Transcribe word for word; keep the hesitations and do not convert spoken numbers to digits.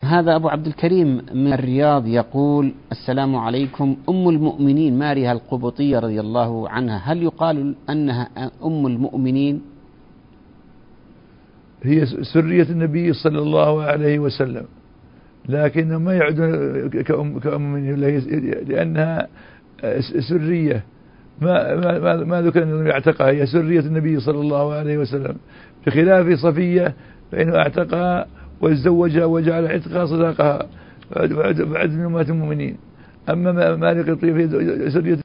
هذا أبو عبد الكريم من الرياض يقول: السلام عليكم، أم المؤمنين ماريا القبطية رضي الله عنها، هل يقال أنها أم المؤمنين؟ هي سرية النبي صلى الله عليه وسلم، لكن ما يعدون كأم كأم لأنها سرية، ما ما ما ذكر أنه يعتقها، هي سرية النبي صلى الله عليه وسلم، بخلاف صفية فإنه اعتقها وتزوجها وجعل عتقها صداقها بعد من أمهات المؤمنين. أما مالك الطيب سرية